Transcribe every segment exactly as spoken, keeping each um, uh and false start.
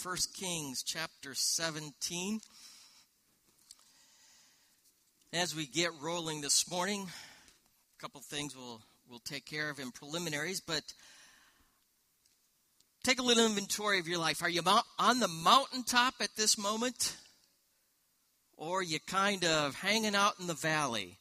First Kings chapter seventeen. As we get rolling this morning, a couple things we'll, we'll take care of in preliminaries, but take a little inventory of your life. Are you on the mountaintop at this moment? Or are you kind of hanging out in the valley?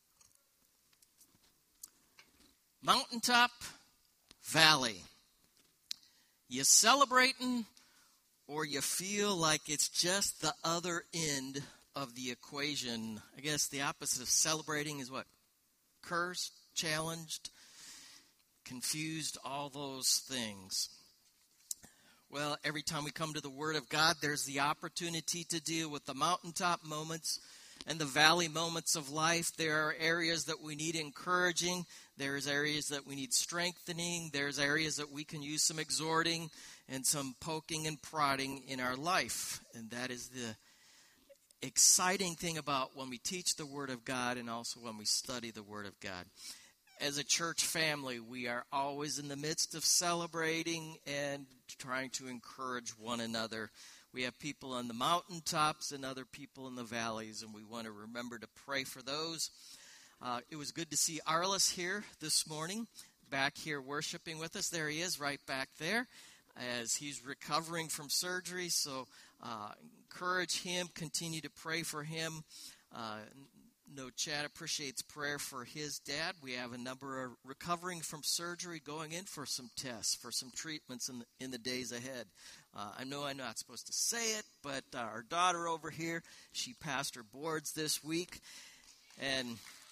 Mountaintop, valley. You celebrating, or you feel like it's just the other end of the equation? I guess the opposite of celebrating is what? Cursed, challenged, confused, all those things. Well, every time we come to the Word of God, there's the opportunity to deal with the mountaintop moments and the valley moments of life. There are areas that we need encouraging. There's areas that we need strengthening. There's areas that we can use some exhorting and some poking and prodding in our life. And that is the exciting thing about when we teach the Word of God and also when we study the Word of God. As a church family, we are always in the midst of celebrating and trying to encourage one another. We have people on the mountaintops and other people in the valleys, and we want to remember to pray for those. Uh, it was good to see Arliss here this morning, back here worshiping with us. There he is, right back there, as he's recovering from surgery. So uh, encourage him, continue to pray for him. Uh, No, Chad appreciates prayer for his dad. We have a number of recovering from surgery, going in for some tests, for some treatments in the, in the days ahead. Uh, I know I'm not supposed to say it, but uh, our daughter over here, she passed her boards this week. And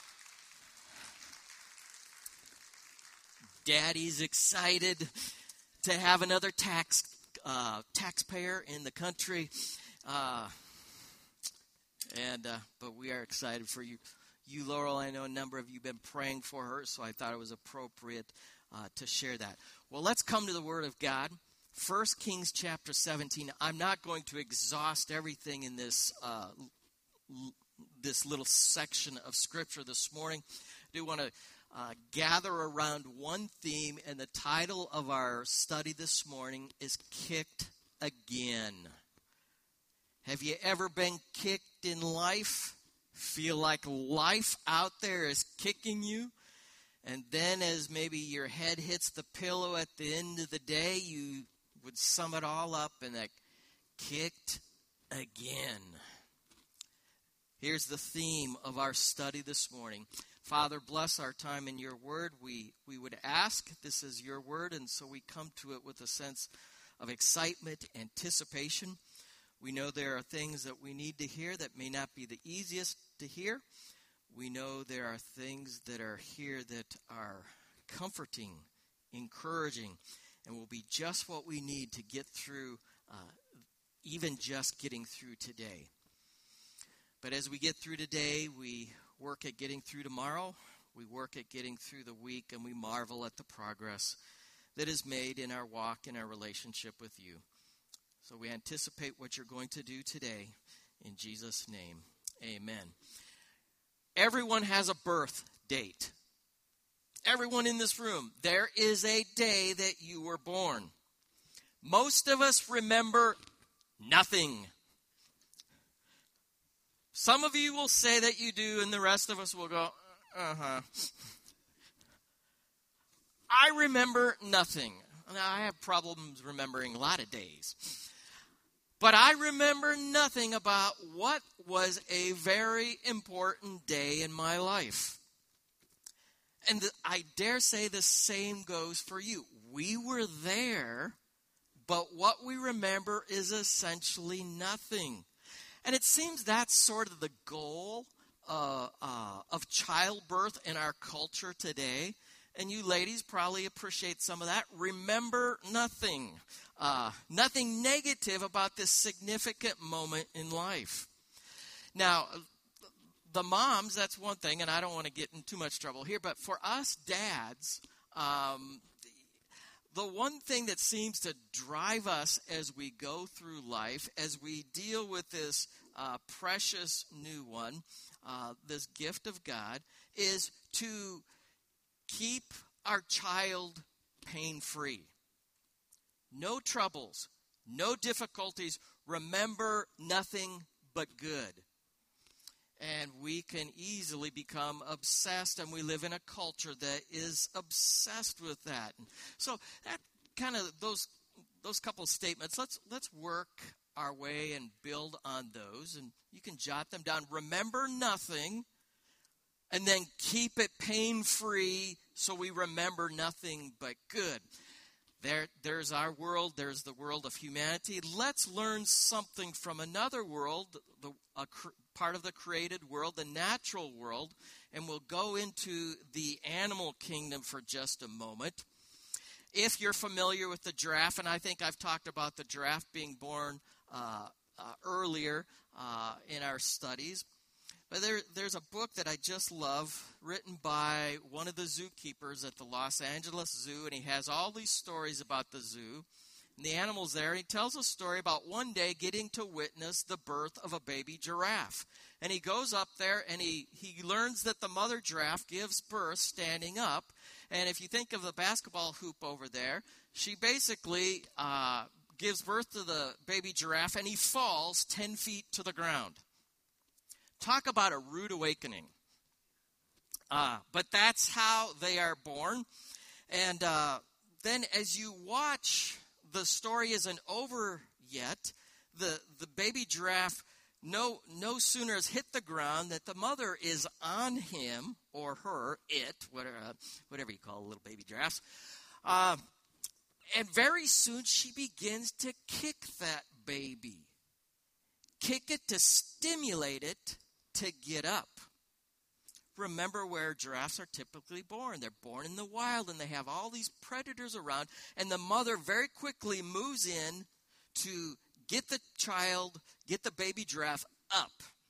Daddy's excited to have another tax uh, taxpayer in the country. Uh And uh, but we are excited for you, you, Laurel. I know a number of you have been praying for her, so I thought it was appropriate uh, to share that. Well, let's come to the Word of God. First Kings chapter seventeen. I'm not going to exhaust everything in this uh, l- this little section of Scripture this morning. I do want to uh, gather around one theme, and the title of our study this morning is Kicked Again. Have you ever been kicked in life? Feel like life out there is kicking you? And then as maybe your head hits the pillow at the end of the day, you would sum it all up in that kicked again. Here's the theme of our study this morning. Father, bless our time in your word. We, we would ask, this is your word, and so we come to it with a sense of excitement, anticipation. We know there are things that we need to hear that may not be the easiest to hear. We know there are things that are here that are comforting, encouraging, and will be just what we need to get through, uh, even just getting through today. But as we get through today, we work at getting through tomorrow. We work at getting through the week, and we marvel at the progress that is made in our walk, in our relationship with you. So we anticipate what you're going to do today. In Jesus' name, amen. Everyone has a birth date. Everyone in this room, there is a day that you were born. Most of us remember nothing. Some of you will say that you do, and the rest of us will go, uh-huh. I remember nothing. Now, I have problems remembering a lot of days. But I remember nothing about what was a very important day in my life. And I dare say the same goes for you. We were there, but what we remember is essentially nothing. And it seems that's sort of the goal uh, uh, of childbirth in our culture today. And you ladies probably appreciate some of that. Remember nothing. Uh, nothing negative about this significant moment in life. Now, the moms, that's one thing, and I don't want to get in too much trouble here, but for us dads, um, the one thing that seems to drive us as we go through life, as we deal with this uh, precious new one, uh, this gift of God, is to keep our child pain-free. No troubles, no difficulties, remember nothing but good. And we can easily become obsessed, and we live in a culture that is obsessed with that. So that kind of those those couple of statements, let's let's work our way and build on those, and you can jot them down. Remember nothing, and then keep it pain-free so we remember nothing but good. There, there's our world. There's the world of humanity. Let's learn something from another world, the, a cr- part of the created world, the natural world, and we'll go into the animal kingdom for just a moment. If you're familiar with the giraffe, and I think I've talked about the giraffe being born uh, uh, earlier uh, in our studies, but there, there's a book that I just love, written by one of the zookeepers at the Los Angeles Zoo, and he has all these stories about the zoo and the animals there. And he tells a story about one day getting to witness the birth of a baby giraffe. And he goes up there, and he, he learns that the mother giraffe gives birth standing up. And if you think of the basketball hoop over there, she basically uh, gives birth to the baby giraffe, and he falls ten feet to the ground. Talk about a rude awakening. Uh, but that's how they are born. And uh, then as you watch, the story isn't over yet. The, the baby giraffe no, no sooner has hit the ground that the mother is on him, or her, it, whatever, uh, whatever you call little baby giraffes. Uh, and very soon she begins to kick that baby. Kick it to stimulate it to get up. Remember where giraffes are typically born. They're born in the wild, and they have all these predators around, and the mother very quickly moves in to get the child, get the baby giraffe up.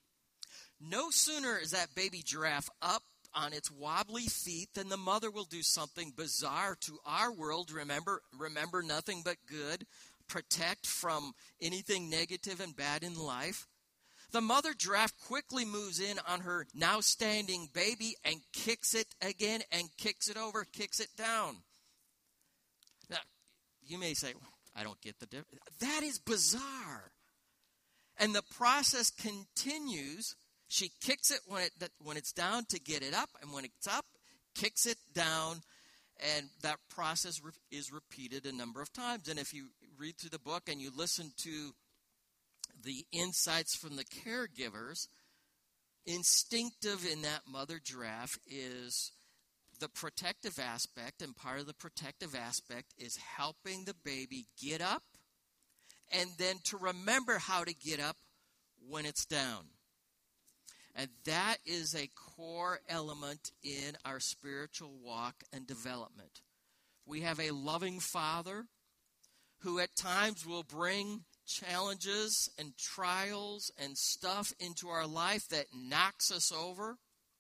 No sooner is that baby giraffe up on its wobbly feet than the mother will do something bizarre to our world. Remember, remember nothing but good. Protect from anything negative and bad in life. The mother giraffe quickly moves in on her now standing baby and kicks it again and kicks it over, kicks it down. Now, you may say, I don't get the difference. That is bizarre. And the process continues. She kicks it when it when it's down to get it up, and when it's up, kicks it down, and that process re- is repeated a number of times. And if you read through the book and you listen to the insights from the caregivers, instinctive in that mother giraffe is the protective aspect, and part of the protective aspect is helping the baby get up and then to remember how to get up when it's down. And that is a core element in our spiritual walk and development. We have a loving Father who at times will bring challenges and trials and stuff into our life that knocks us over.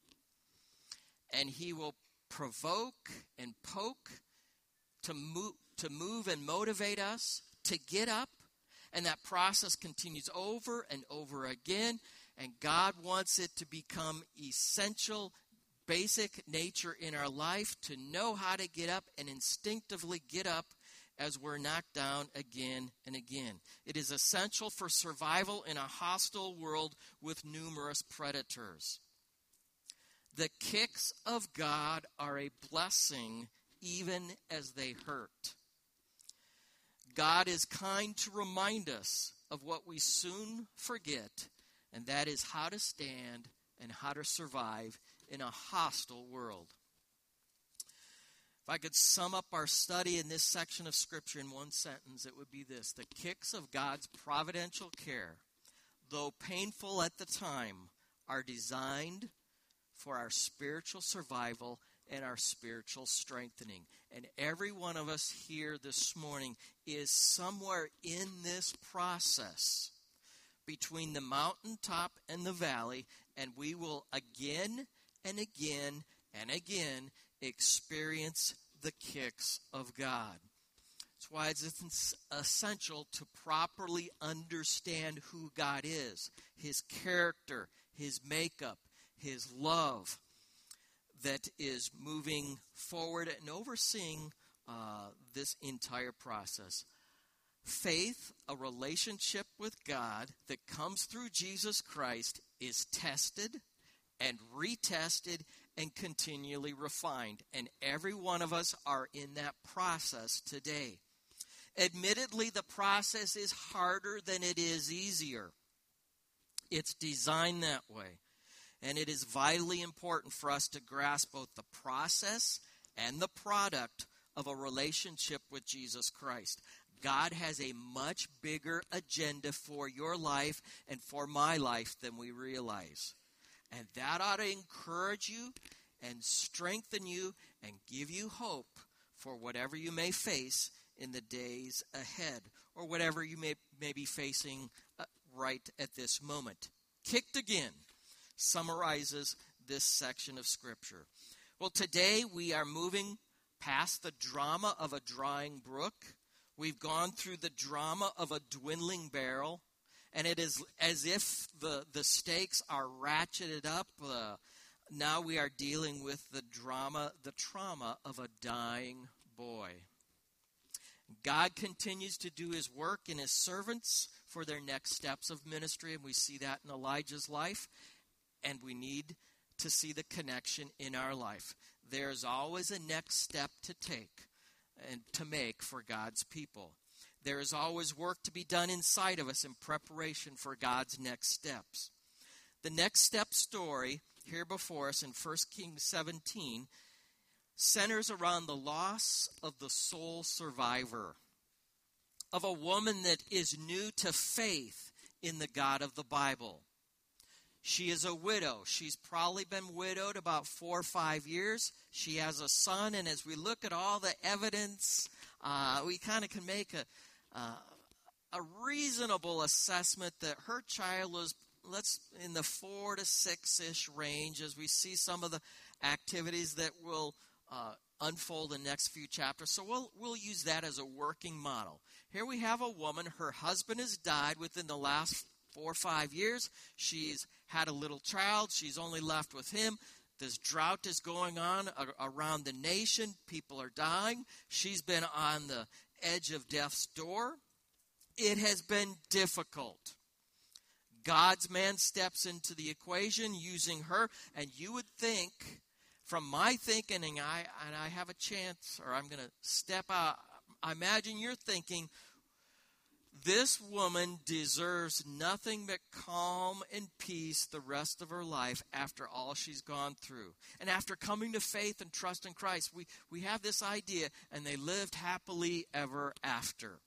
And he will provoke and poke to move, to move and motivate us to get up. And that process continues over and over again. And God wants it to become essential, basic nature in our life to know how to get up and instinctively get up as we're knocked down again and again. It is essential for survival in a hostile world with numerous predators. The kicks of God are a blessing even as they hurt. God is kind to remind us of what we soon forget, and that is how to stand and how to survive in a hostile world. If I could sum up our study in this section of Scripture in one sentence, it would be this: the kicks of God's providential care, though painful at the time, are designed for our spiritual survival and our spiritual strengthening. And every one of us here this morning is somewhere in this process between the mountaintop and the valley, and we will again and again and again experience the kicks of God. That's why it's essential to properly understand who God is, his character, his makeup, his love that is moving forward and overseeing uh, this entire process. Faith, a relationship with God that comes through Jesus Christ, is tested and retested and continually refined. And every one of us are in that process today. Admittedly, the process is harder than it is easier. It's designed that way. And it is vitally important for us to grasp both the process and the product of a relationship with Jesus Christ. God has a much bigger agenda for your life and for my life than we realize. And that ought to encourage you and strengthen you and give you hope for whatever you may face in the days ahead, or whatever you may, may be facing uh, right at this moment. Kicked Again summarizes this section of Scripture. Well, today we are moving past the drama of a drying brook. We've gone through the drama of a dwindling barrel, and it is as if the, the stakes are ratcheted up. Uh, now we are dealing with the drama, the trauma of a dying boy. God continues to do his work in his servants for their next steps of ministry, and we see that in Elijah's life, and we need to see the connection in our life. There's always a next step to take and to make for God's people. There is always work to be done inside of us in preparation for God's next steps. The next step story here before us in First Kings seventeen centers around the loss of the sole survivor, of a woman that is new to faith in the God of the Bible. She is a widow. She's probably been widowed about four or five years. She has a son, and as we look at all the evidence, uh, we kind of can make a, uh, a reasonable assessment that her child was, let's, in the four to six-ish range, as we see some of the activities that will uh, unfold in the next few chapters. So we'll we'll use that as a working model. Here we have a woman. Her husband has died within the last four or five years. She's had a little child. She's only left with him. This drought is going on around the nation. People are dying. She's been on the edge of death's door. It has been difficult. God's man steps into the equation using her, and you would think, from my thinking, and I, and I have a chance, or I'm going to step out, I imagine you're thinking, this woman deserves nothing but calm and peace the rest of her life after all she's gone through. And after coming to faith and trust in Christ, we, we have this idea, and they lived happily ever after.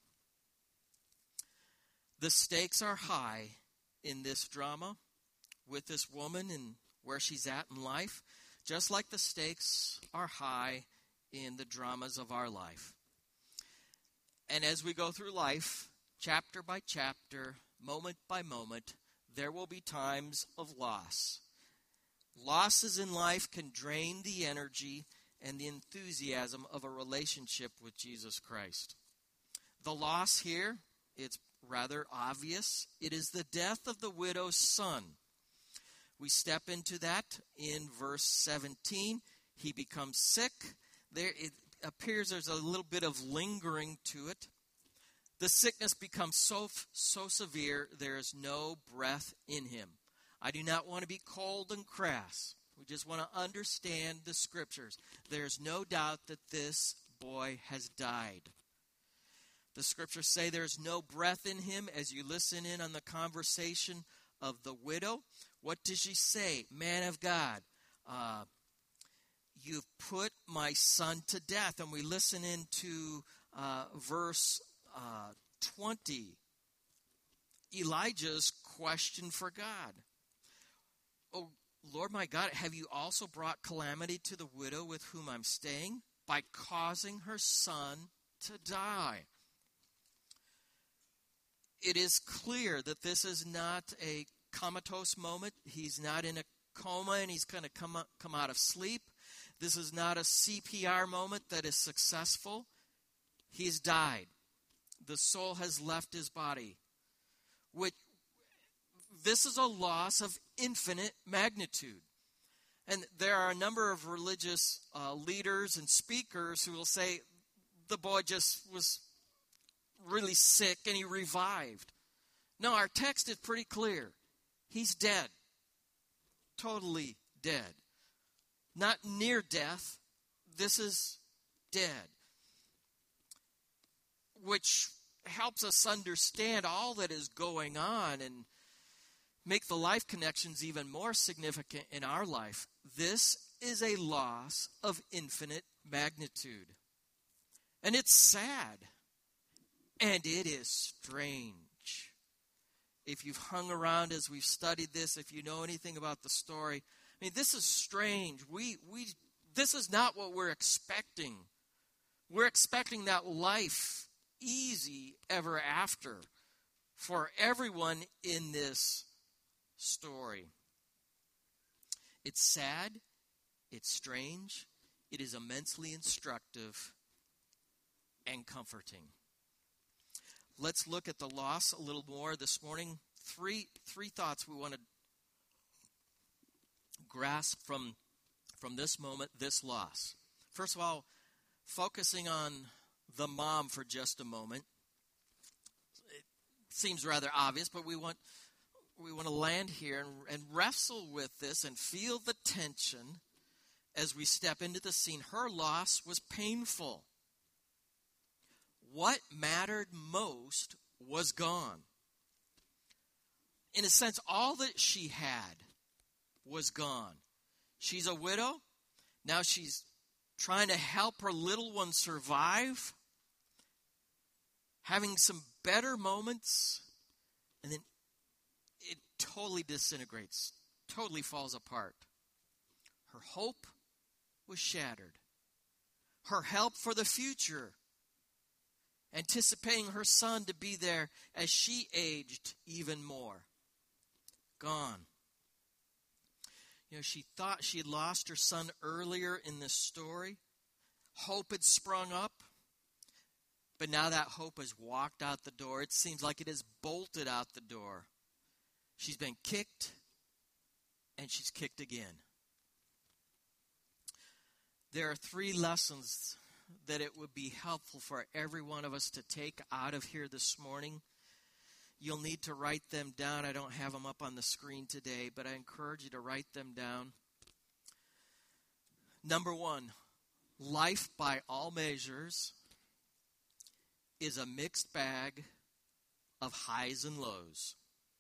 The stakes are high in this drama with this woman and where she's at in life, just like the stakes are high in the dramas of our life. And as we go through life, chapter by chapter, moment by moment, there will be times of loss. Losses in life can drain the energy and the enthusiasm of a relationship with Jesus Christ. The loss here, it's rather obvious. It is the death of the widow's son. We step into that in verse seventeen. He becomes sick. There it appears there's a little bit of lingering to it. The sickness becomes so, so severe, there is no breath in him. I do not want to be cold and crass. We just want to understand the Scriptures. There's no doubt that this boy has died. The Scriptures say there's no breath in him. As you listen in on the conversation of the widow, what does she say? Man of God, uh, you've put my son to death. And we listen into uh, verse Uh, twenty, Elijah's question for God. Oh, Lord my God, have you also brought calamity to the widow with whom I'm staying by causing her son to die? It is clear that this is not a comatose moment. He's not in a coma and he's going to come, come out of sleep. This is not a C P R moment that is successful. He's died. The soul has left his body. Which, this is a loss of infinite magnitude. And there are a number of religious uh, leaders and speakers who will say the boy just was really sick and he revived. No, our text is pretty clear. He's dead. Totally dead. Not near death. This is dead. Which helps us understand all that is going on and make the life connections even more significant in our life. This is a loss of infinite magnitude. And it's sad. And it is strange. If you've hung around as we've studied this, if you know anything about the story, I mean, this is strange. We we this is not what we're expecting. We're expecting that life easy ever after for everyone in this story. It's sad. It's strange. It is immensely instructive and comforting. Let's look at the loss a little more this morning. Three three thoughts we want to grasp from, from this moment, this loss. First of all, focusing on the mom for just a moment. It seems rather obvious, but we want we want to land here and, and wrestle with this and feel the tension as we step into the scene. Her loss was painful. What mattered most was gone. In a sense, all that she had was gone. She's a widow. Now she's trying to help her little one survive, having some better moments, and then it totally disintegrates, totally falls apart. Her hope was shattered. Her help for the future, anticipating her son to be there as she aged even more, gone. You know, she thought she had lost her son earlier in this story. Hope had sprung up. But now that hope has walked out the door. It seems like it has bolted out the door. She's been kicked, and she's kicked again. There are three lessons that it would be helpful for every one of us to take out of here this morning. You'll need to write them down. I don't have them up on the screen today, but I encourage you to write them down. Number one, life by all measures is a mixed bag of highs and lows.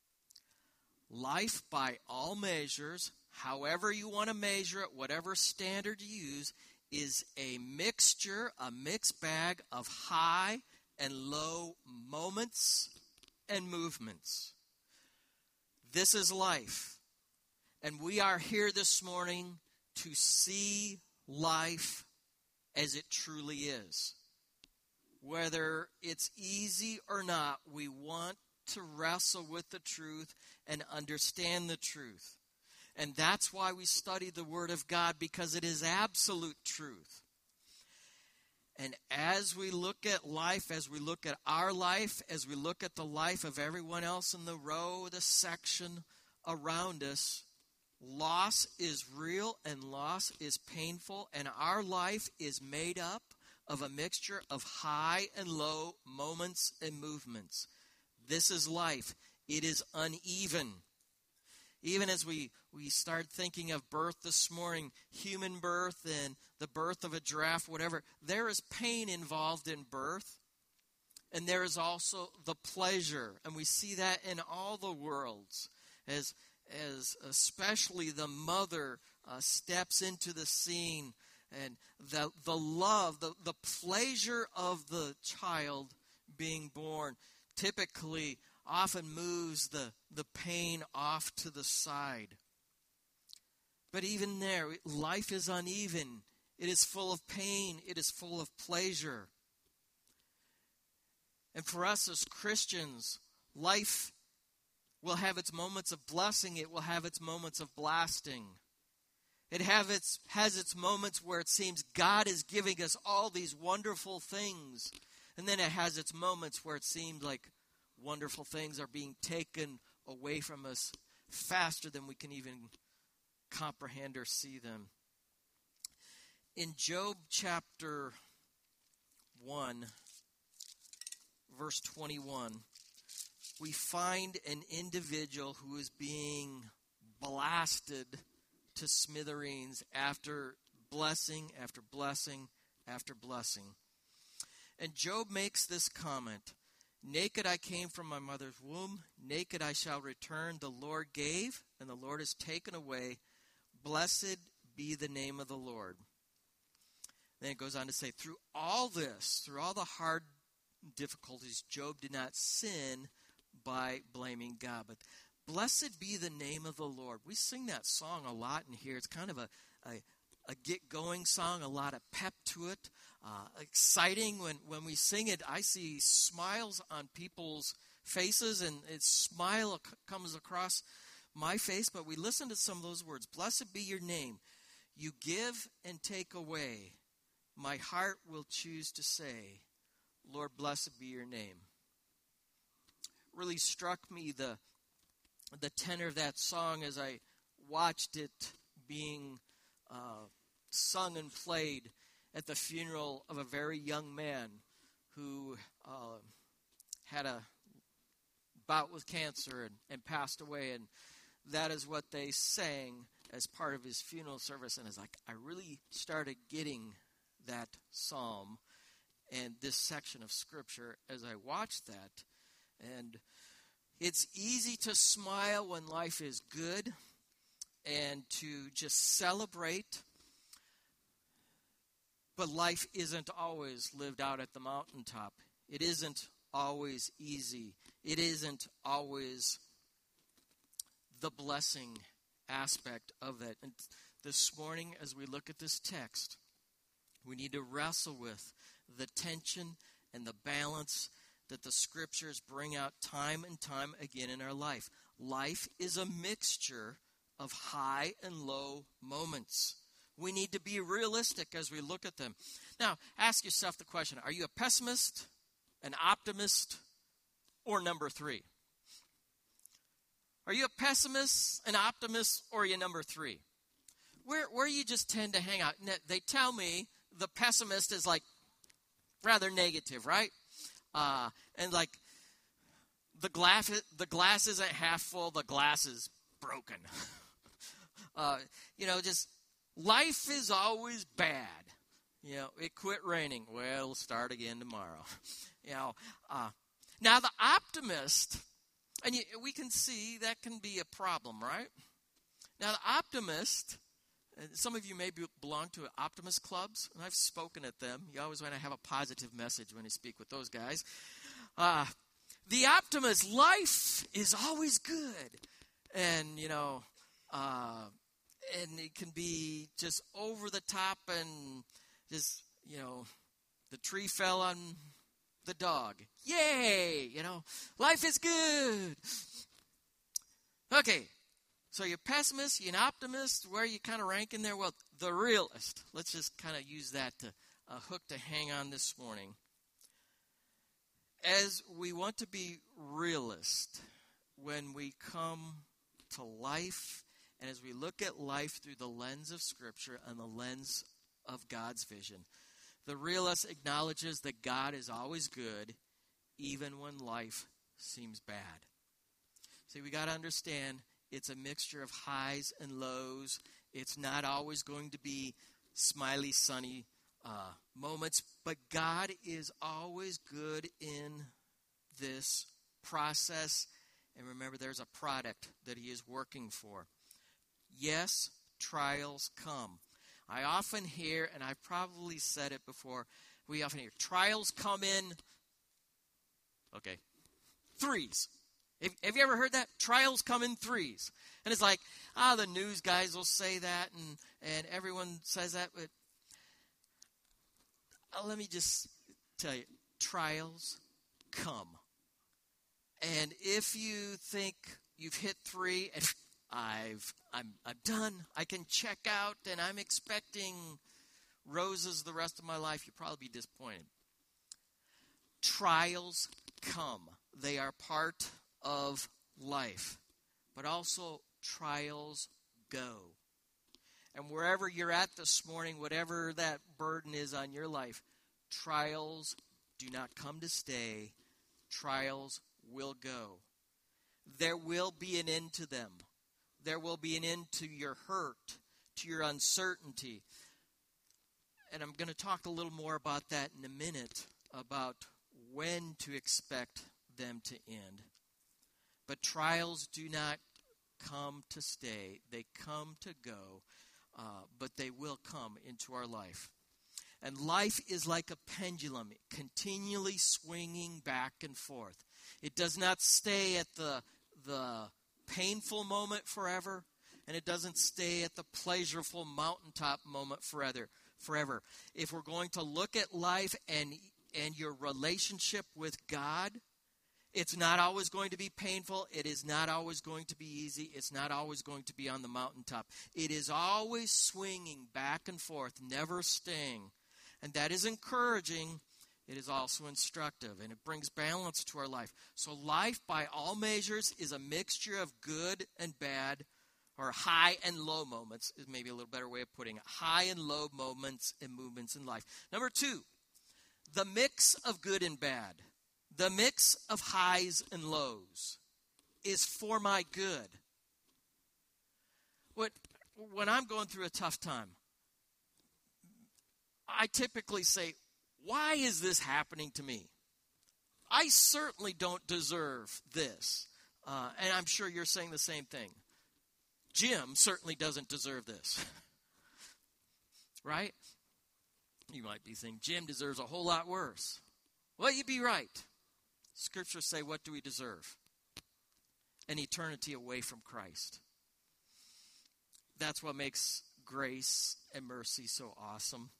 Life by all measures, however you want to measure it, whatever standard you use, is a mixture, a mixed bag of high and low moments and movements. This is life. And we are here this morning to see life as it truly is. Whether it's easy or not, we want to wrestle with the truth and understand the truth. And that's why we study the Word of God, because it is absolute truth. And as we look at life, as we look at our life, as we look at the life of everyone else in the row, the section around us, loss is real and loss is painful, and our life is made up of a mixture of high and low moments and movements. This is life. It is uneven. Even as we, we start thinking of birth this morning, human birth and the birth of a giraffe, whatever, there is pain involved in birth. And there is also the pleasure. And we see that in all the worlds. As, as especially the mother uh, steps into the scene. And the, the love, the, the pleasure of the child being born typically often moves the, the pain off to the side. But even there, life is uneven. It is full of pain. It is full of pleasure. And for us as Christians, life will have its moments of blessing. It will have its moments of blasting. It have its, has its moments where it seems God is giving us all these wonderful things. And then it has its moments where it seems like wonderful things are being taken away from us faster than we can even comprehend or see them. In Job chapter one, verse twenty-one, we find an individual who is being blasted to smithereens after blessing after blessing after blessing. And Job makes this comment, naked I came from my mother's womb, naked I shall return. The Lord gave, and the Lord has taken away. Blessed be the name of the Lord. Then it goes on to say, through all this, through all the hard difficulties, Job did not sin by blaming God. But blessed be the name of the Lord. We sing that song a lot in here. It's kind of a, a, a get-going song, a lot of pep to it. Uh, exciting when, when we sing it. I see smiles on people's faces, and a smile comes across my face. But we listen to some of those words. Blessed be your name. You give and take away. My heart will choose to say, Lord, blessed be your name. Really struck me the the tenor of that song as I watched it being uh, sung and played at the funeral of a very young man who uh, had a bout with cancer and, and passed away. And that is what they sang as part of his funeral service. And it's like, I really started getting that psalm and this section of Scripture as I watched that. And it's easy to smile when life is good and to just celebrate. But life isn't always lived out at the mountaintop. It isn't always easy. It isn't always the blessing aspect of it. And this morning, as we look at this text, we need to wrestle with the tension and the balance that the Scriptures bring out time and time again in our life. Life is a mixture of high and low moments. We need to be realistic as we look at them. Now, ask yourself the question, are you a pessimist, an optimist, or number three? Are you a pessimist, an optimist, or are you number three? Where, where you just tend to hang out? They tell me the pessimist is like rather negative, right? Uh, and like the glass, the glass isn't half full, the glass is broken. uh, you know, just life is always bad. You know, it quit raining. Well, it'll start again tomorrow. you know, uh, now the optimist, and you, we can see that can be a problem, right? Now the optimist, and some of you may be, belong to optimist clubs, and I've spoken at them. You always want to have a positive message when you speak with those guys. Uh, the optimist, life is always good. And, you know, uh, and it can be just over the top and just, you know, the tree fell on the dog. Yay! You know, life is good. Okay. So you're a pessimist, you're an optimist, where are you kind of ranking there? Well, the realist. Let's just kind of use that to a hook to hang on this morning. As we want to be realist when we come to life, and as we look at life through the lens of Scripture and the lens of God's vision, the realist acknowledges that God is always good, even when life seems bad. See, we got to understand, it's a mixture of highs and lows. It's not always going to be smiley, sunny uh, moments. But God is always good in this process. And remember, there's a product that He is working for. Yes, trials come. I often hear, and I've probably said it before, we often hear, trials come in, okay, threes. Have, have you ever heard that? Trials come in threes. And it's like, ah, the news guys will say that, and, and everyone says that. But uh, let me just tell you, trials come. And if you think you've hit three, and I've, I'm, I'm done, I can check out, and I'm expecting roses the rest of my life, you'll probably be disappointed. Trials come. They are part of life, but also trials go. And wherever you're at this morning, whatever that burden is on your life, trials do not come to stay. trials will go. There will be an end to them. There will be an end to your hurt, to your uncertainty. And I'm going to talk a little more about that in a minute, about when to expect them to end. But trials do not come to stay. They come to go, uh, but they will come into our life. And life is like a pendulum, continually swinging back and forth. It does not stay at the, the painful moment forever, and it doesn't stay at the pleasurable mountaintop moment forever. Forever. If we're going to look at life and and your relationship with God, it's not always going to be painful. It is not always going to be easy. It's not always going to be on the mountaintop. It is always swinging back and forth, never staying. And that is encouraging. It is also instructive, and it brings balance to our life. So life, by all measures, is a mixture of good and bad, or high and low moments is maybe a little better way of putting it. High and low moments and movements in life. Number two, the mix of good and bad, the mix of highs and lows is for my good. What, when I'm going through a tough time, I typically say, why is this happening to me? I certainly don't deserve this. Uh, and I'm sure you're saying the same thing. Jim certainly doesn't deserve this. Right? You might be saying, Jim deserves a whole lot worse. Well, you'd be right. Scriptures say, what do we deserve? An eternity away from Christ. That's what makes grace and mercy so awesome.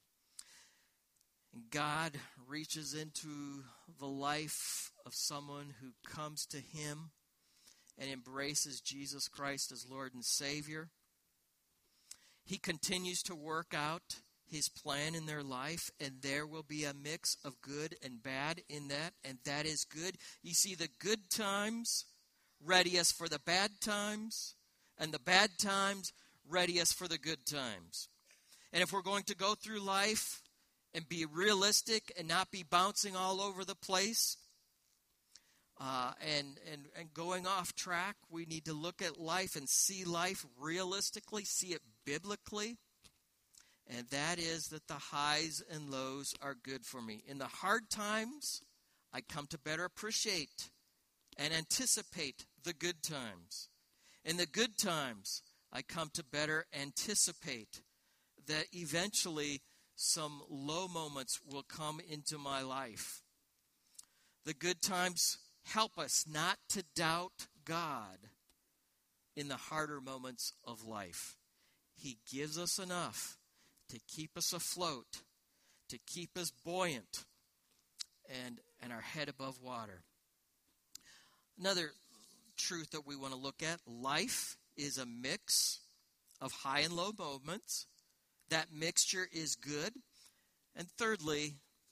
And God reaches into the life of someone who comes to Him and embraces Jesus Christ as Lord and Savior. He continues to work out His plan in their life, and there will be a mix of good and bad in that, and that is good. You see, the good times ready us for the bad times, and the bad times ready us for the good times. And if we're going to go through life and be realistic and not be bouncing all over the place, Uh, and, and, and going off track, we need to look at life and see life realistically, see it biblically. And that is that the highs and lows are good for me. In the hard times, I come to better appreciate and anticipate the good times. In the good times, I come to better anticipate that eventually some low moments will come into my life. The good times help us not to doubt God in the harder moments of life. He gives us enough to keep us afloat, to keep us buoyant, and, and our head above water. Another truth that we want to look at, life is a mix of high and low moments. That mixture is good. And thirdly,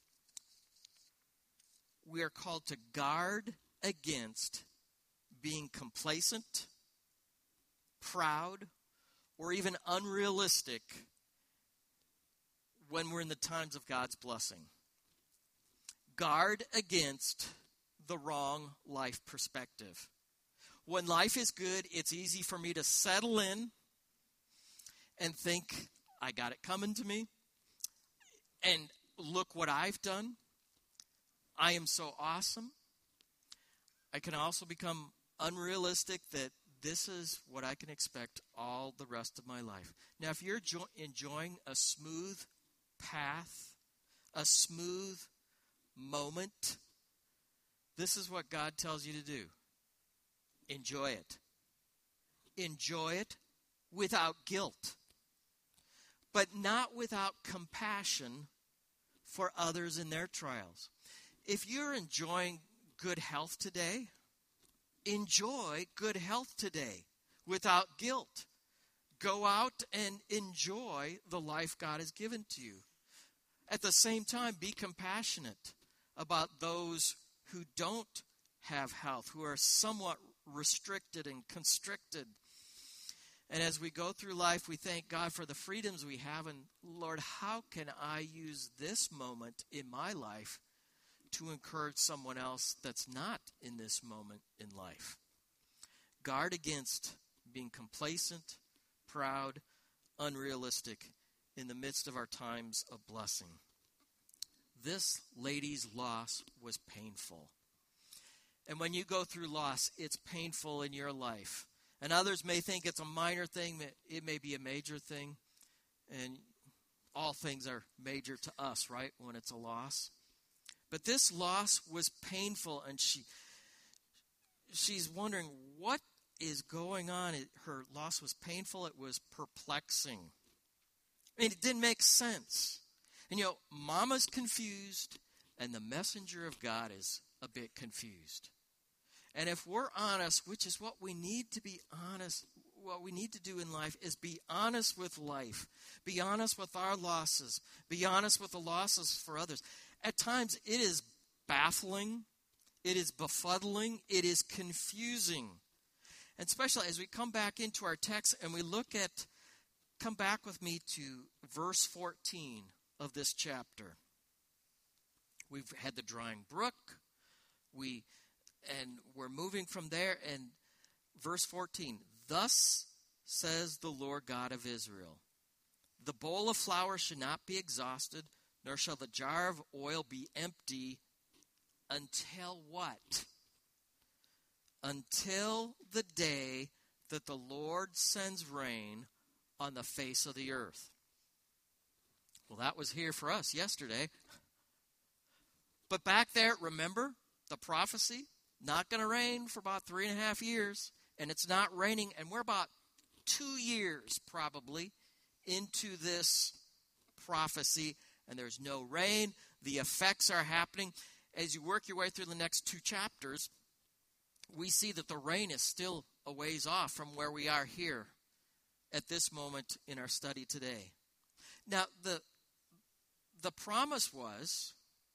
we are called to guard against being complacent, proud, or even unrealistic when we're in the times of God's blessing. Guard against the wrong life perspective. When life is good, it's easy for me to settle in and think, I got it coming to me, and look what I've done. I am so awesome. I can also become unrealistic that this is what I can expect all the rest of my life. Now, if you're jo- enjoying a smooth path, a smooth moment, this is what God tells you to do. Enjoy it. Enjoy it without guilt, but not without compassion for others in their trials. If you're enjoying good health today, enjoy good health today without guilt. Go out and enjoy the life God has given to you. At the same time, be compassionate about those who don't have health, who are somewhat restricted and constricted. And as we go through life, we thank God for the freedoms we have. And Lord, how can I use this moment in my life to encourage someone else that's not in this moment in life. Guard against being complacent, proud, unrealistic in the midst of our times of blessing. This lady's loss was painful. And when you go through loss, it's painful in your life. And others may think it's a minor thing, it may be a major thing. And all things are major to us, right, when it's a loss. But this loss was painful, and she she's wondering what is going on. It, her loss was painful. It was perplexing. I mean, it didn't make sense. And, you know, Mama's confused, and the messenger of God is a bit confused. And if we're honest, which is what we need to be honest, what we need to do in life is be honest with life. Be honest with our losses. Be honest with the losses for others. At times, it is baffling. It is befuddling. It is confusing. And especially as we come back into our text and we look at, come back with me to verse fourteen of this chapter. We've had the drying brook. We, and we're moving from there. And verse fourteen, thus says the Lord God of Israel, the bowl of flour should not be exhausted, nor shall the jar of oil be empty until what? Until the day that the Lord sends rain on the face of the earth. Well, that was here for us yesterday. But back there, remember the prophecy? Not going to rain for about three and a half years. And it's not raining. And we're about two years probably into this prophecy. And there's no rain. The effects are happening. As you work your way through the next two chapters, we see that the rain is still a ways off from where we are here at this moment in our study today. Now, the the promise was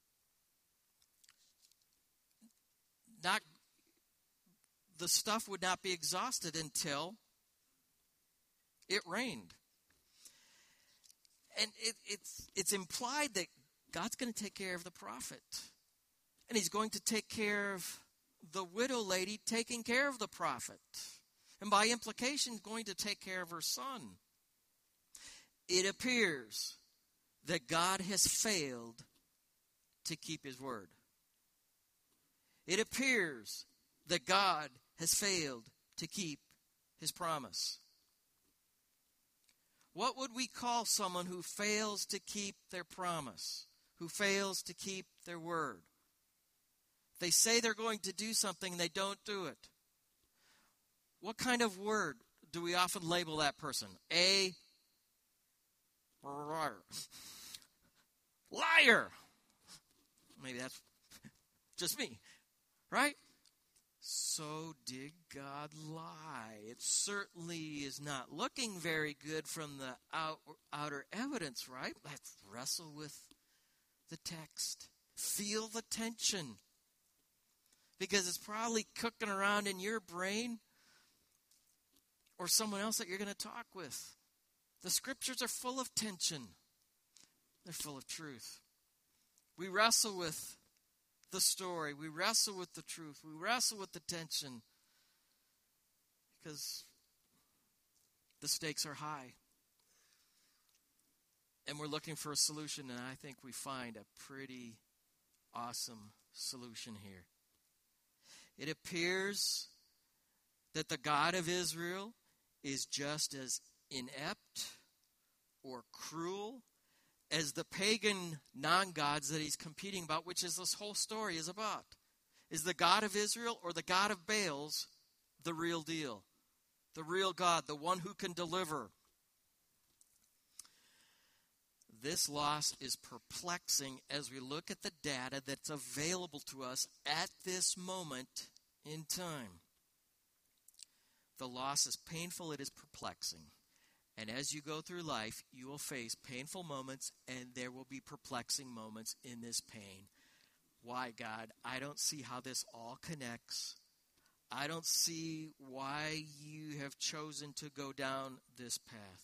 not the stuff would not be exhausted until it rained. And it, it's it's implied that God's going to take care of the prophet. And he's going to take care of the widow lady taking care of the prophet. And by implication, going to take care of her son. It appears that God has failed to keep his word. It appears that God has failed to keep his promise. What would we call someone who fails to keep their promise? Who fails to keep their word? They say they're going to do something and they don't do it. What kind of word do we often label that person? A liar. Liar. Maybe that's just me, right? So did God lie? It certainly is not looking very good from the out, outer evidence, right? Let's wrestle with the text. Feel the tension. Because it's probably cooking around in your brain or someone else that you're going to talk with. The scriptures are full of tension. They're full of truth. We wrestle with the story. We wrestle with the truth. We wrestle with the tension. Because the stakes are high. And we're looking for a solution, and I think we find a pretty awesome solution here. It appears that the God of Israel is just as inept or cruel as the pagan non-gods that he's competing about, which is this whole story is about. Is the God of Israel or the God of Baals the real deal? The real God, the one who can deliver. This loss is perplexing as we look at the data that's available to us at this moment in time. The loss is painful, it is perplexing. And as you go through life, you will face painful moments and there will be perplexing moments in this pain. Why, God? I don't see how this all connects. I don't see why you have chosen to go down this path.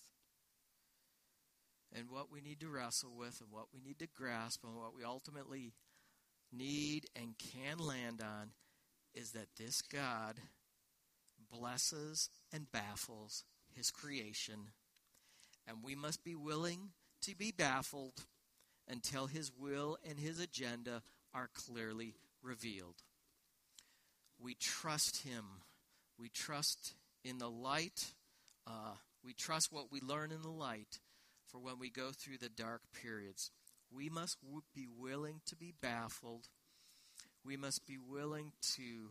And what we need to wrestle with and what we need to grasp and what we ultimately need and can land on is that this God blesses and baffles his creation, and we must be willing to be baffled until his will and his agenda are clearly revealed. We trust him. We trust in the light. Uh, we trust what we learn in the light for when we go through the dark periods. We must w- be willing to be baffled. We must be willing to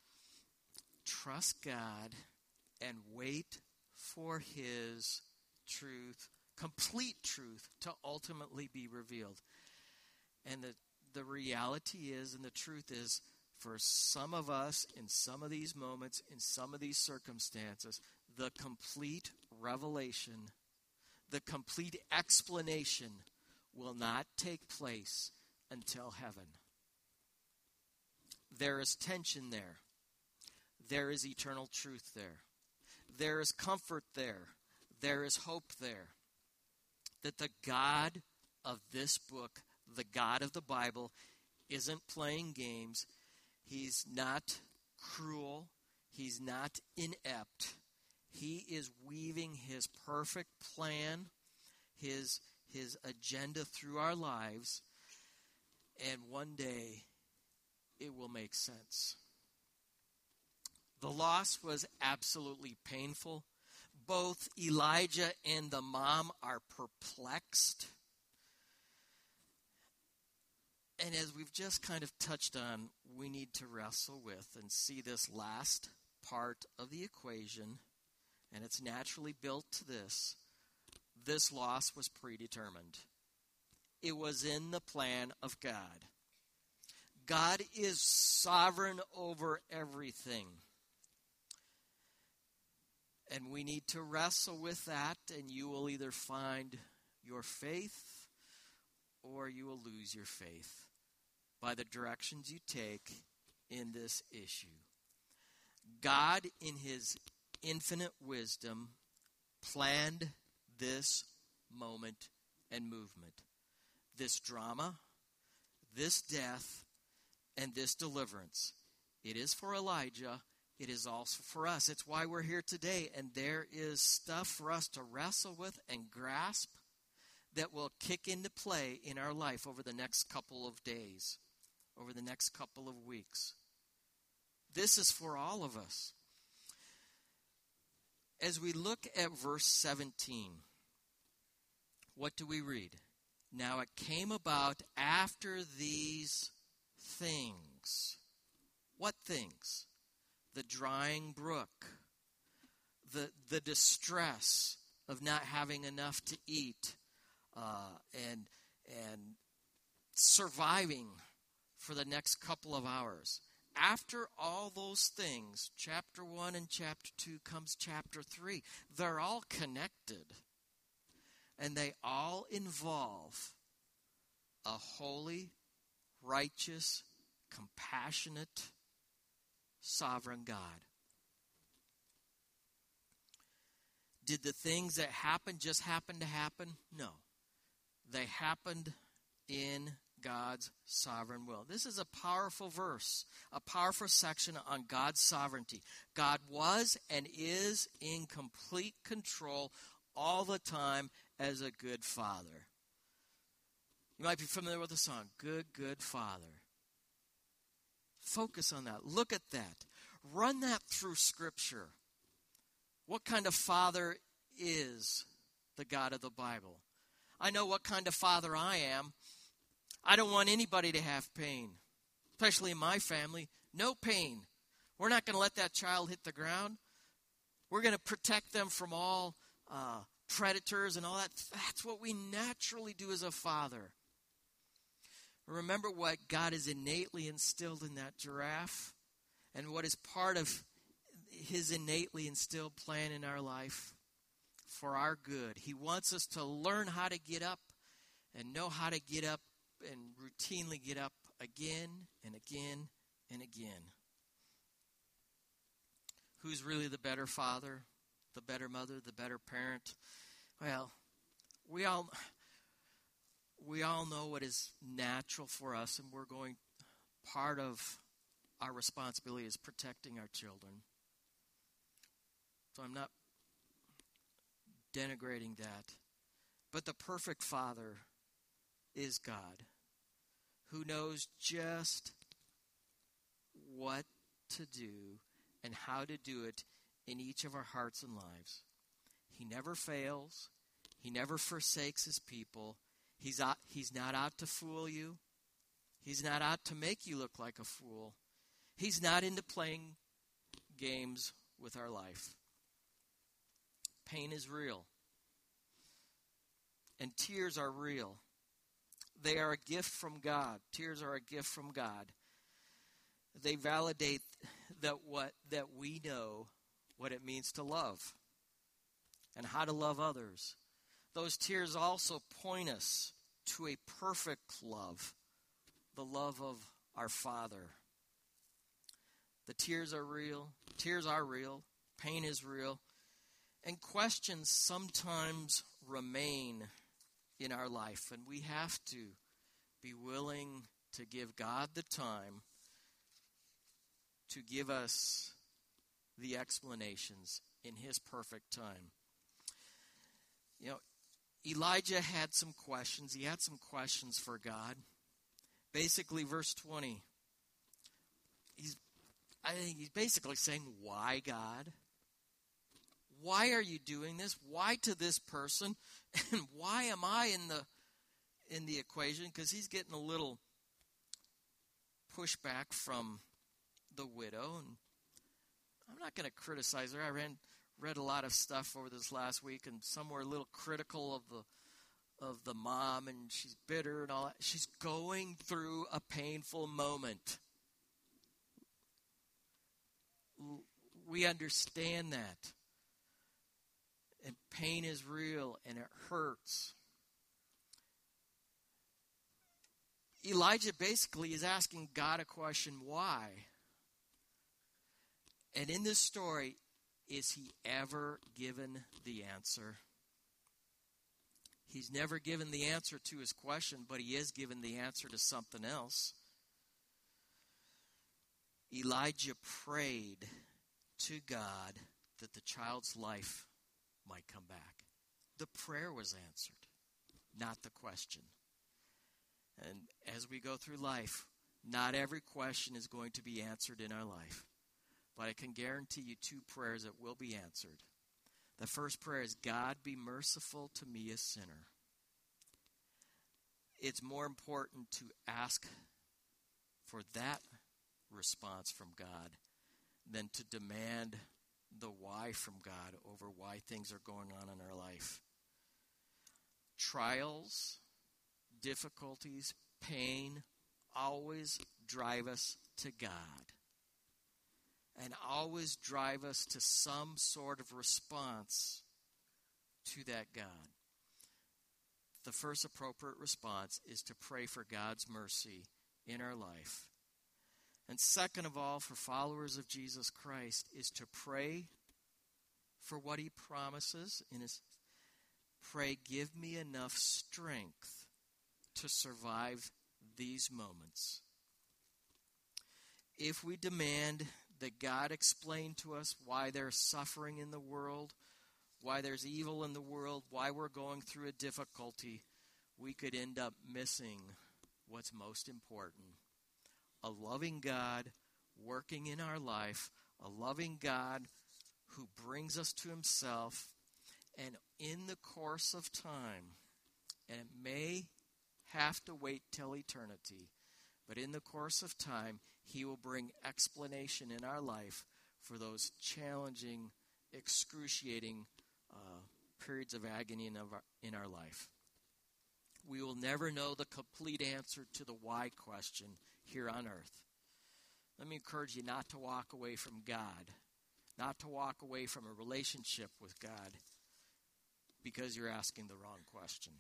trust God and wait for his truth, complete truth, to ultimately be revealed. And the, the reality is, and the truth is, for some of us, in some of these moments, in some of these circumstances, the complete revelation, the complete explanation will not take place until heaven. There is tension there. There is eternal truth there. There is comfort there. There is hope there. That the God of this book, the God of the Bible, isn't playing games. He's not cruel. He's not inept. He is weaving his perfect plan, his, his agenda through our lives, and one day it will make sense. The loss was absolutely painful. Both Elijah and the mom are perplexed. And as we've just kind of touched on, we need to wrestle with and see this last part of the equation, and it's naturally built to this. This loss was predetermined. It was in the plan of God. God is sovereign over everything. And we need to wrestle with that, and you will either find your faith or you will lose your faith by the directions you take in this issue. God, in his infinite wisdom, planned this moment and movement, this drama, this death, and this deliverance. It is for Elijah. It is also for us. It's why we're here today. And there is stuff for us to wrestle with and grasp that will kick into play in our life over the next couple of days, over the next couple of weeks. This is for all of us. As we look at verse seventeen, what do we read? Now it came about after these things. What things? The drying brook, the the distress of not having enough to eat, uh, and and surviving for the next couple of hours. After all those things, chapter one and chapter two comes chapter three. They're all connected, and they all involve a holy, righteous, compassionate, sovereign God. Did the things that happened just happen to happen? No. They happened in God's sovereign will. This is a powerful verse, a powerful section on God's sovereignty. God was and is in complete control all the time as a good father. You might be familiar with the song, Good, Good Father. Focus on that. Look at that. Run that through Scripture. What kind of father is the God of the Bible? I know what kind of father I am. I don't want anybody to have pain, especially in my family. No pain. We're not going to let that child hit the ground. We're going to protect them from all uh, predators and all that. That's what we naturally do as a father. Remember what God has innately instilled in that giraffe and what is part of his innately instilled plan in our life for our good. He wants us to learn how to get up and know how to get up and routinely get up again and again and again. Who's really the better father, the better mother, the better parent? Well, we all... We all know what is natural for us, and we're going part of our responsibility is protecting our children. So I'm not denigrating that. But the perfect father is God, who knows just what to do and how to do it in each of our hearts and lives. He never fails. He never forsakes his people. He's out, he's not out to fool you. He's not out to make you look like a fool. He's not into playing games with our life. Pain is real. And tears are real. They are a gift from God. Tears are a gift from God. They validate that what that we know what it means to love and how to love others. Those tears also point us to a perfect love, the love of our Father. The tears are real. Tears are real. Pain is real. And questions sometimes remain in our life, and we have to be willing to give God the time to give us the explanations in his perfect time. You know, Elijah had some questions. He had some questions for God. Basically, verse twenty, he's, I think he's basically saying, why, God? Why are you doing this? Why to this person? And why am I in the in the equation? Because he's getting a little pushback from the widow. And I'm not going to criticize her. I ran, read a lot of stuff over this last week, and some were a little critical of the of the mom, and she's bitter and all that. She's going through a painful moment. We understand that. And pain is real, and it hurts. Elijah basically is asking God a question, why? And in this story, is he ever given the answer? He's never given the answer to his question, but he is given the answer to something else. Elijah prayed to God that the child's life might come back. The prayer was answered, not the question. And as we go through life, not every question is going to be answered in our life. But I can guarantee you two prayers that will be answered. The first prayer is, God, be merciful to me, a sinner. It's more important to ask for that response from God than to demand the why from God over why things are going on in our life. Trials, difficulties, pain always drive us to God and always drive us to some sort of response to that God. The first appropriate response is to pray for God's mercy in our life. And second of all, for followers of Jesus Christ, is to pray for what he promises. In his, pray, give me enough strength to survive these moments. If we demand that God explain to us why there's suffering in the world, why there's evil in the world, why we're going through a difficulty, we could end up missing what's most important. A loving God working in our life, a loving God who brings us to himself, and in the course of time, and it may have to wait till eternity, but in the course of time, he will bring explanation in our life for those challenging, excruciating uh, periods of agony in our, in our life. We will never know the complete answer to the why question here on earth. Let me encourage you not to walk away from God, not to walk away from a relationship with God because you're asking the wrong question.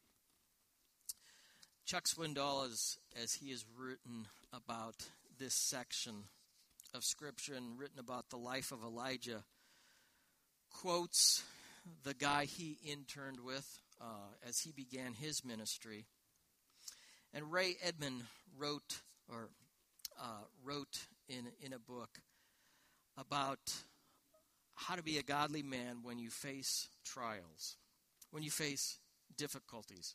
Chuck Swindoll, as, as he has written about this section of Scripture and written about the life of Elijah, quotes the guy he interned with uh, as he began his ministry. And Ray Edmond wrote, or uh, wrote in, in a book about how to be a godly man when you face trials, when you face difficulties.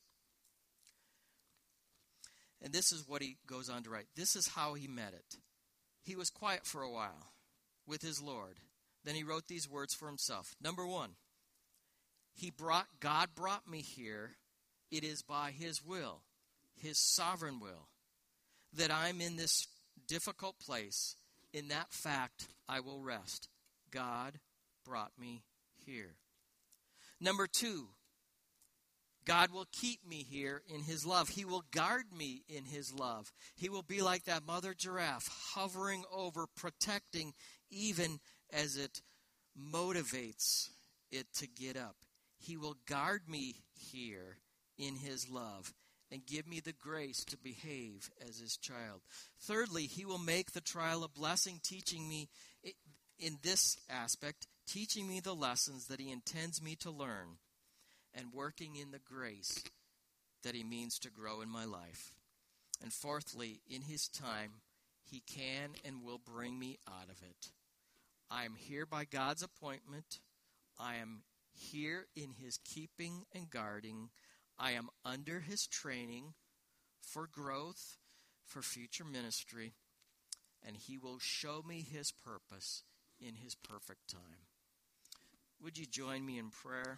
And this is what he goes on to write. This is how he met it. He was quiet for a while with his Lord. Then he wrote these words for himself. Number one, he brought God brought me here. It is by his will, his sovereign will, that I'm in this difficult place. In that fact, I will rest. God brought me here. Number two, God will keep me here in his love. He will guard me in his love. He will be like that mother giraffe, hovering over, protecting, even as it motivates it to get up. He will guard me here in his love and give me the grace to behave as his child. Thirdly, he will make the trial a blessing, teaching me in this aspect, teaching me the lessons that he intends me to learn, and working in the grace that he means to grow in my life. And fourthly, in his time, he can and will bring me out of it. I am here by God's appointment. I am here in his keeping and guarding. I am under his training for growth, for future ministry, and he will show me his purpose in his perfect time. Would you join me in prayer?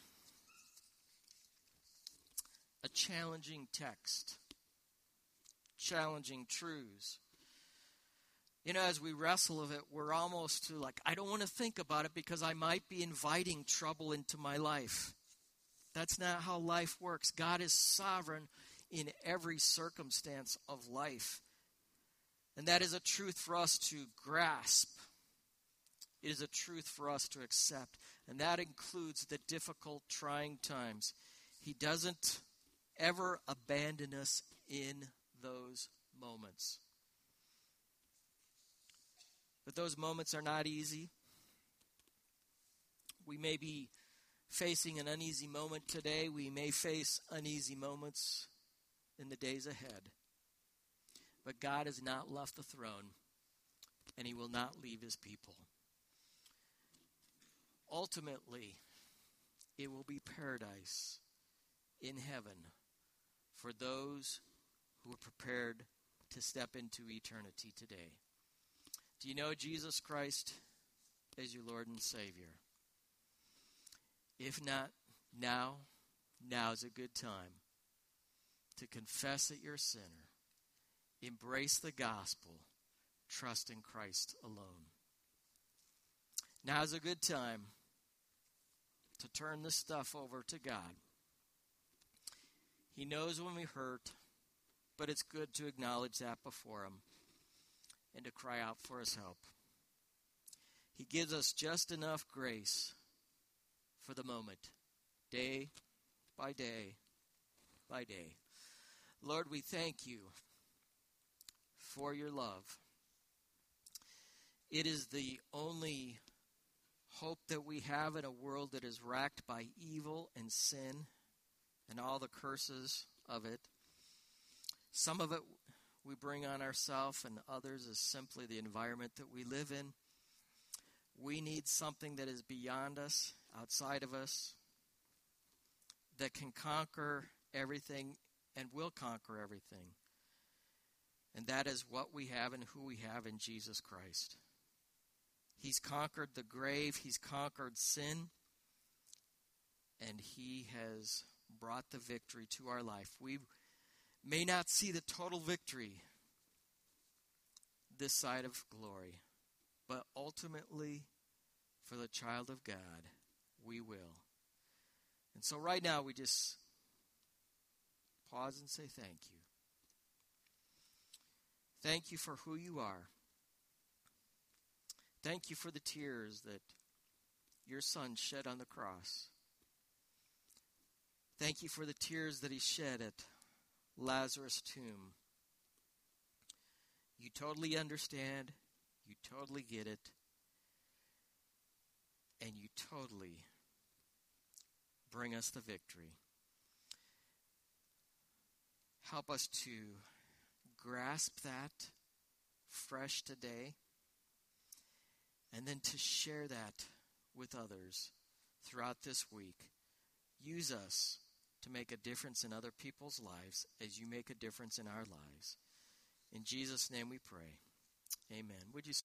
A challenging text, challenging truths. You know, as we wrestle with it, we're almost to like, I don't want to think about it because I might be inviting trouble into my life. That's not how life works. God is sovereign in every circumstance of life. And that is a truth for us to grasp. It is a truth for us to accept. And that includes the difficult, trying times. He doesn't ever abandon us in those moments. But those moments are not easy. We may be facing an uneasy moment today. We may face uneasy moments in the days ahead. But God has not left the throne, and he will not leave his people. Ultimately, it will be paradise in heaven for those who are prepared to step into eternity today. Do you know Jesus Christ as your Lord and Savior? If not, now, now is a good time to confess that you're a sinner, embrace the gospel, trust in Christ alone. Now is a good time to turn this stuff over to God. He knows when we hurt, but it's good to acknowledge that before him and to cry out for his help. He gives us just enough grace for the moment, day by day by day. Lord, we thank you for your love. It is the only hope that we have in a world that is racked by evil and sin and all the curses of it. Some of it we bring on ourselves, and others is simply the environment that we live in. We need something that is beyond us, outside of us, that can conquer everything and will conquer everything. And that is what we have and who we have in Jesus Christ. He's conquered the grave, he's conquered sin, and he has brought the victory to our life. We may not see the total victory this side of glory, but ultimately, for the child of God, we will. And so right now, we just pause and say thank you. Thank you for who you are. Thank you for the tears that your son shed on the cross. Thank you for the tears that he shed at Lazarus' tomb. You totally understand. You totally get it. And you totally bring us the victory. Help us to grasp that fresh today, and then to share that with others throughout this week. Use us to make a difference in other people's lives as you make a difference in our lives. In Jesus' name we pray. Amen. Would you